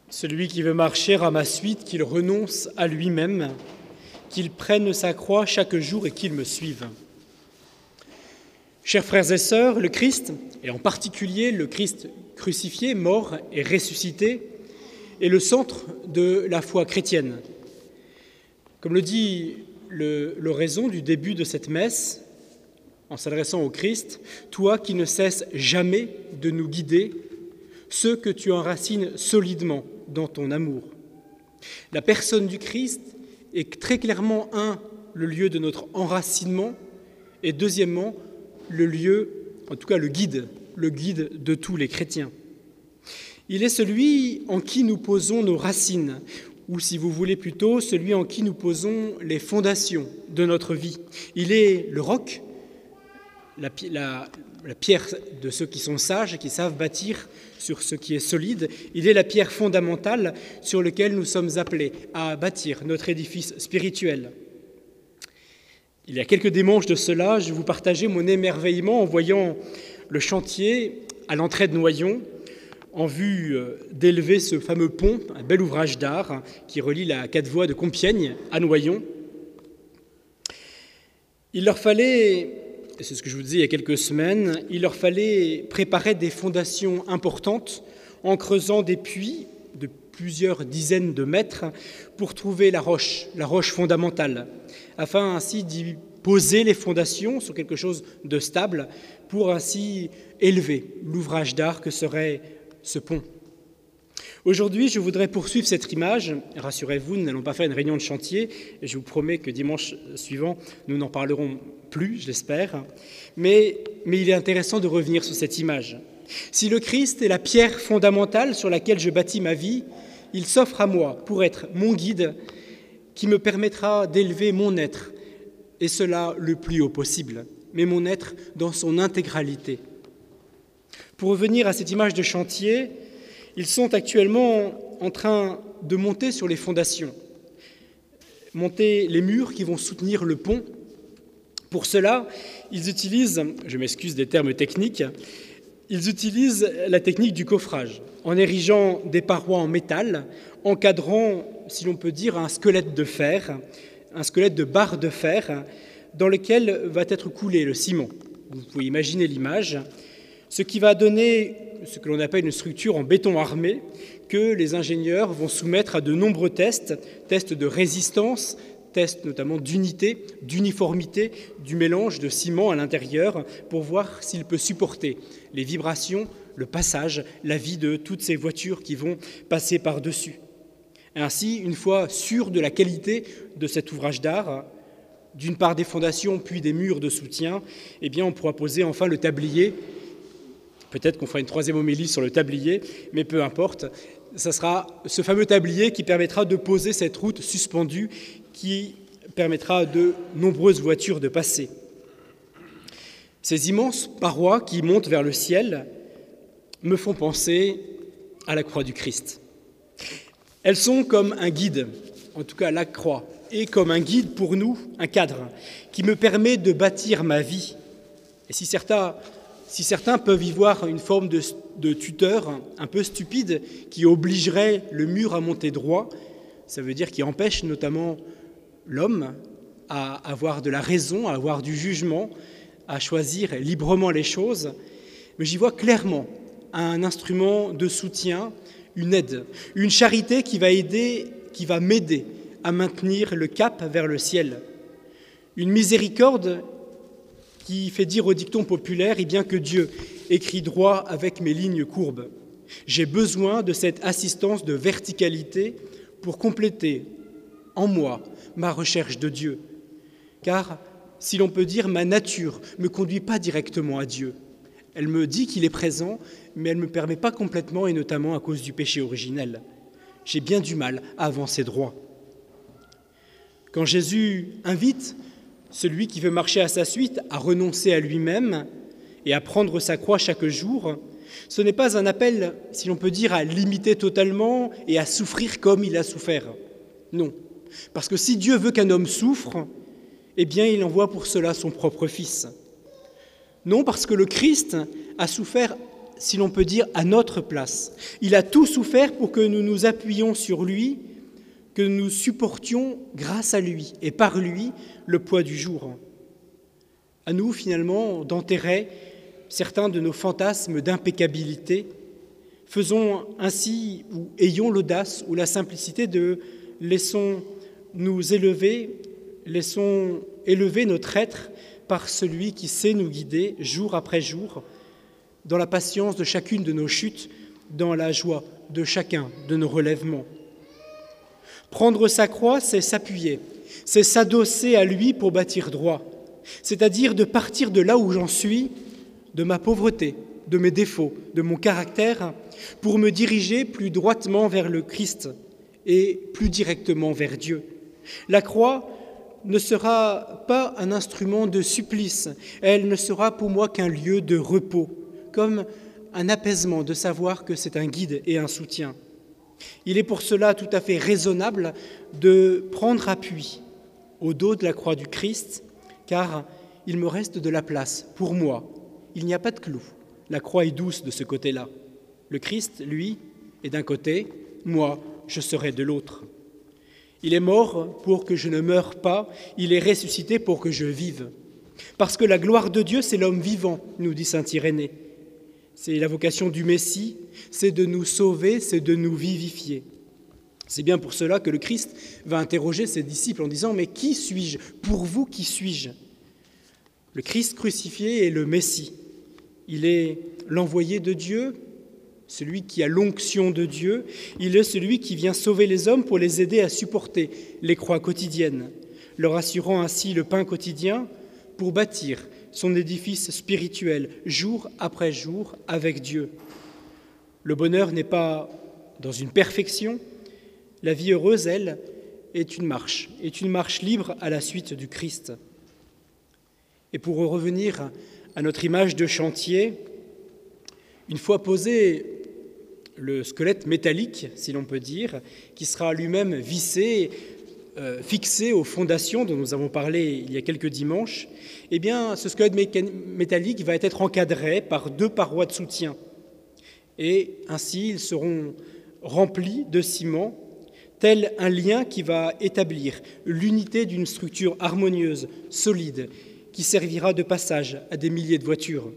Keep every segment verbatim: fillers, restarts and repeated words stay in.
Celui qui veut marcher à ma suite, qu'il renonce à lui-même, qu'il prenne sa croix chaque jour et qu'il me suive. Chers frères et sœurs, le Christ, et en particulier le Christ crucifié, mort et ressuscité, est le centre de la foi chrétienne. Comme le dit le, l'oraison du début de cette messe, en s'adressant au Christ, « Toi qui ne cesses jamais de nous guider, ceux que tu enracines solidement dans ton amour. » La personne du Christ est très clairement, un, le lieu de notre enracinement, et deuxièmement, le lieu, en tout cas le guide, le guide de tous les chrétiens. Il est celui en qui nous posons nos racines, ou si vous voulez plutôt, celui en qui nous posons les fondations de notre vie. Il est le roc, la, la, la pierre de ceux qui sont sages et qui savent bâtir sur ce qui est solide. Il est la pierre fondamentale sur laquelle nous sommes appelés à bâtir notre édifice spirituel. Il y a quelques dimanches de cela, je vous partageais mon émerveillement en voyant le chantier à l'entrée de Noyon, en vue d'élever ce fameux pont, un bel ouvrage d'art qui relie la quatre voies de Compiègne à Noyon. Il leur fallait, et c'est ce que je vous disais il y a quelques semaines, il leur fallait préparer des fondations importantes en creusant des puits de plusieurs dizaines de mètres pour trouver la roche, la roche fondamentale, afin ainsi d'y poser les fondations sur quelque chose de stable pour ainsi élever l'ouvrage d'art que serait ce pont. Aujourd'hui, je voudrais poursuivre cette image. Rassurez-vous, nous n'allons pas faire une réunion de chantier, et je vous promets que dimanche suivant, nous n'en parlerons plus, je l'espère. Mais, mais il est intéressant de revenir sur cette image. Si le Christ est la pierre fondamentale sur laquelle je bâtis ma vie, il s'offre à moi pour être mon guide qui me permettra d'élever mon être, et cela le plus haut possible, mais mon être dans son intégralité. Pour revenir à cette image de chantier, ils sont actuellement en train de monter sur les fondations, monter les murs qui vont soutenir le pont. Pour cela, ils utilisent, je m'excuse des termes techniques, ils utilisent la technique du coffrage, en érigeant des parois en métal, encadrant, si l'on peut dire, un squelette de fer, un squelette de barre de fer, dans lequel va être coulé le ciment. Vous pouvez imaginer l'image, ce qui va donner ce que l'on appelle une structure en béton armé, que les ingénieurs vont soumettre à de nombreux tests, tests de résistance, tests notamment d'unité, d'uniformité du mélange de ciment à l'intérieur, pour voir s'il peut supporter les vibrations, le passage, la vie de toutes ces voitures qui vont passer par-dessus. Ainsi, une fois sûr de la qualité de cet ouvrage d'art, d'une part des fondations puis des murs de soutien, eh bien on pourra poser enfin le tablier. Peut-être qu'on fera une troisième homélie sur le tablier, mais peu importe. Ce sera ce fameux tablier qui permettra de poser cette route suspendue qui permettra à de nombreuses voitures de passer. Ces immenses parois qui montent vers le ciel me font penser à la croix du Christ. Elles sont comme un guide, en tout cas la croix, et comme un guide pour nous, un cadre, qui me permet de bâtir ma vie. Et si certains, si certains peuvent y voir une forme de, de tuteur un peu stupide qui obligerait le mur à monter droit, ça veut dire qu'il empêche notamment l'homme à avoir de la raison, à avoir du jugement, à choisir librement les choses, mais j'y vois clairement un instrument de soutien, une aide, une charité qui va aider, qui va m'aider à maintenir le cap vers le ciel. Une miséricorde qui fait dire au dicton populaire, eh bien que Dieu écrit droit avec mes lignes courbes. J'ai besoin de cette assistance de verticalité pour compléter en moi ma recherche de Dieu. Car, si l'on peut dire, ma nature ne me conduit pas directement à Dieu. Elle me dit qu'il est présent, mais elle ne me permet pas complètement, et notamment à cause du péché originel. J'ai bien du mal à avancer droit. Quand Jésus invite celui qui veut marcher à sa suite à renoncer à lui-même et à prendre sa croix chaque jour, ce n'est pas un appel, si l'on peut dire, à l'imiter totalement et à souffrir comme il a souffert. Non, parce que si Dieu veut qu'un homme souffre, eh bien il envoie pour cela son propre Fils. Non, parce que le Christ a souffert si l'on peut dire, à notre place. Il a tout souffert pour que nous nous appuyions sur lui, que nous supportions grâce à lui et par lui le poids du jour. À nous, finalement, d'enterrer certains de nos fantasmes d'impeccabilité. Faisons ainsi, ou ayons l'audace ou la simplicité de laissons nous élever, laissons élever notre être par celui qui sait nous guider jour après jour, dans la patience de chacune de nos chutes, dans la joie de chacun de nos relèvements. Prendre sa croix, c'est s'appuyer, c'est s'adosser à lui pour bâtir droit, c'est-à-dire de partir de là où j'en suis, de ma pauvreté, de mes défauts, de mon caractère, pour me diriger plus droitement vers le Christ et plus directement vers Dieu. La croix ne sera pas un instrument de supplice, elle ne sera pour moi qu'un lieu de repos, comme un apaisement de savoir que c'est un guide et un soutien. Il est pour cela tout à fait raisonnable de prendre appui au dos de la croix du Christ, car il me reste de la place pour moi. Il n'y a pas de clou. La croix est douce de ce côté-là. Le Christ, lui, est d'un côté, moi, je serai de l'autre. Il est mort pour que je ne meure pas, il est ressuscité pour que je vive. Parce que la gloire de Dieu, c'est l'homme vivant, nous dit saint Irénée. C'est la vocation du Messie, c'est de nous sauver, c'est de nous vivifier. C'est bien pour cela que le Christ va interroger ses disciples en disant « Mais qui suis-je ? Pour vous, qui suis-je » Le Christ crucifié est le Messie. Il est l'envoyé de Dieu, celui qui a l'onction de Dieu. Il est celui qui vient sauver les hommes pour les aider à supporter les croix quotidiennes, leur assurant ainsi le pain quotidien pour bâtir son édifice spirituel jour après jour avec Dieu. Le bonheur n'est pas dans une perfection. La vie heureuse, elle, est une marche, est une marche libre à la suite du Christ. Et pour revenir à notre image de chantier, une fois posé le squelette métallique, si l'on peut dire, qui sera lui-même vissé, euh, fixé aux fondations dont nous avons parlé il y a quelques dimanches, eh bien, ce squelette métallique va être encadré par deux parois de soutien. Et ainsi, ils seront remplis de ciment, tel un lien qui va établir l'unité d'une structure harmonieuse, solide, qui servira de passage à des milliers de voitures.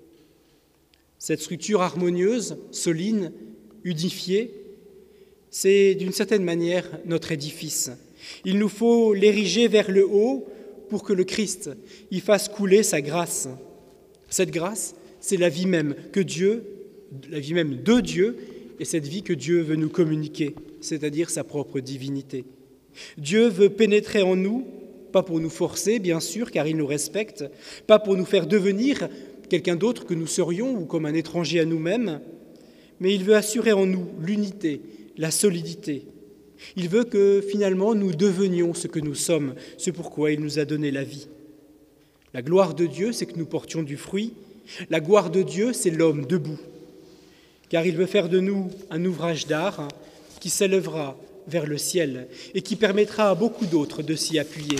Cette structure harmonieuse, solide, unifiée, c'est d'une certaine manière notre édifice. Il nous faut l'ériger vers le haut pour que le Christ y fasse couler sa grâce. Cette grâce, c'est la vie même que Dieu, la vie même de Dieu, et cette vie que Dieu veut nous communiquer, c'est-à-dire sa propre divinité. Dieu veut pénétrer en nous, pas pour nous forcer, bien sûr, car il nous respecte, pas pour nous faire devenir quelqu'un d'autre que nous serions ou comme un étranger à nous-mêmes, mais il veut assurer en nous l'unité, la solidité. Il veut que finalement nous devenions ce que nous sommes, c'est pourquoi il nous a donné la vie. La gloire de Dieu, c'est que nous portions du fruit. La gloire de Dieu, c'est l'homme debout, car il veut faire de nous un ouvrage d'art qui s'élèvera vers le ciel et qui permettra à beaucoup d'autres de s'y appuyer.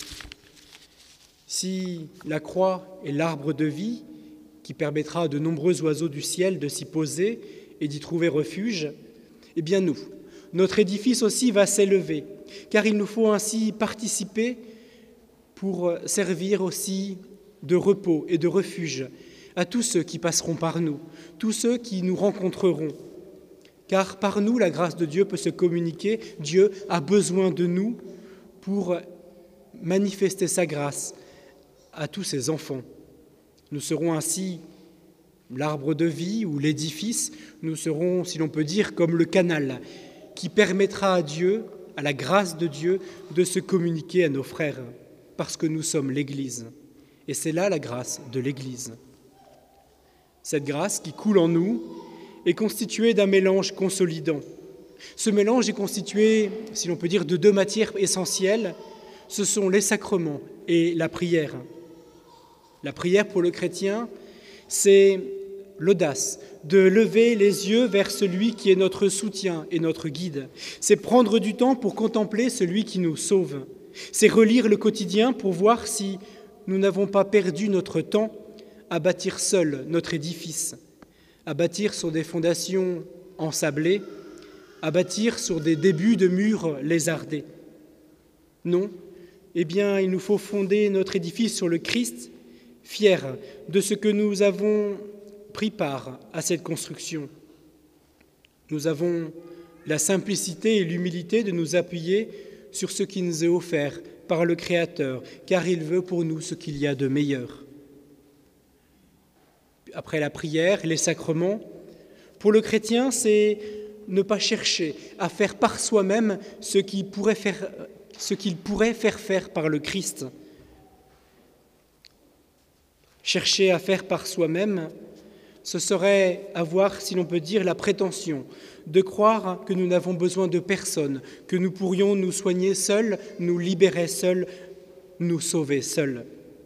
Si la croix est l'arbre de vie qui permettra à de nombreux oiseaux du ciel de s'y poser et d'y trouver refuge, eh bien nous, notre édifice aussi va s'élever, car il nous faut ainsi participer pour servir aussi de repos et de refuge à tous ceux qui passeront par nous, tous ceux qui nous rencontreront. Car par nous, la grâce de Dieu peut se communiquer. Dieu a besoin de nous pour manifester sa grâce à tous ses enfants. Nous serons ainsi l'arbre de vie ou l'édifice, nous serons, si l'on peut dire, comme le canal qui permettra à Dieu, à la grâce de Dieu, de se communiquer à nos frères, parce que nous sommes l'Église. Et c'est là la grâce de l'Église. Cette grâce qui coule en nous est constituée d'un mélange consolidant. Ce mélange est constitué, si l'on peut dire, de deux matières essentielles. Ce sont les sacrements et la prière. La prière pour le chrétien, c'est l'audace de lever les yeux vers celui qui est notre soutien et notre guide. C'est prendre du temps pour contempler celui qui nous sauve. C'est relire le quotidien pour voir si nous n'avons pas perdu notre temps à bâtir seul notre édifice, à bâtir sur des fondations ensablées, à bâtir sur des débuts de murs lézardés. Non, eh bien, il nous faut fonder notre édifice sur le Christ, fiers de ce que nous avons pris part à cette construction. Nous avons la simplicité et l'humilité de nous appuyer sur ce qui nous est offert par le Créateur, car il veut pour nous ce qu'il y a de meilleur. Après la prière, les sacrements, pour le chrétien, c'est ne pas chercher à faire par soi-même ce qu'il pourrait faire, ce qu'il pourrait faire faire par le Christ. Chercher à faire par soi-même, ce serait avoir, si l'on peut dire, la prétention de croire que nous n'avons besoin de personne, que nous pourrions nous soigner seuls, nous libérer seuls, nous sauver seuls.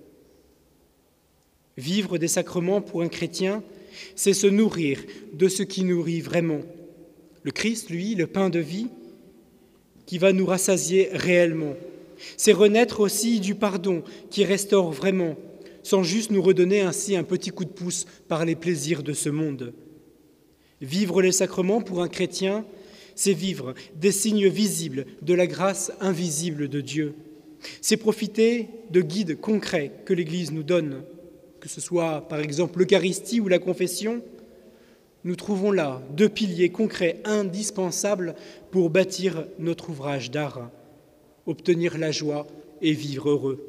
Vivre des sacrements pour un chrétien, c'est se nourrir de ce qui nourrit vraiment. Le Christ, lui, le pain de vie, qui va nous rassasier réellement. C'est renaître aussi du pardon qui restaure vraiment, sans juste nous redonner ainsi un petit coup de pouce par les plaisirs de ce monde. Vivre les sacrements pour un chrétien, c'est vivre des signes visibles de la grâce invisible de Dieu. C'est profiter de guides concrets que l'Église nous donne, que ce soit par exemple l'Eucharistie ou la confession. Nous trouvons là deux piliers concrets indispensables pour bâtir notre ouvrage d'art, obtenir la joie et vivre heureux.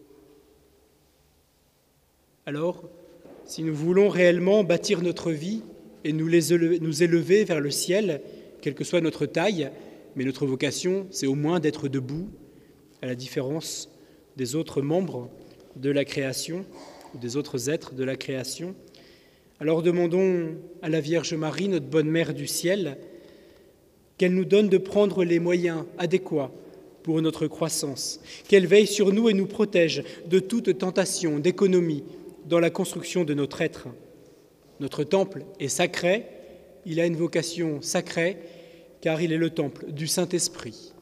Alors, si nous voulons réellement bâtir notre vie et nous, les élever, nous élever vers le ciel, quelle que soit notre taille, mais notre vocation, c'est au moins d'être debout, à la différence des autres membres de la création, ou des autres êtres de la création. Alors demandons à la Vierge Marie, notre bonne mère du ciel, qu'elle nous donne de prendre les moyens adéquats pour notre croissance, qu'elle veille sur nous et nous protège de toute tentation d'économie dans la construction de notre être. Notre temple est sacré, il a une vocation sacrée, car il est le temple du Saint-Esprit.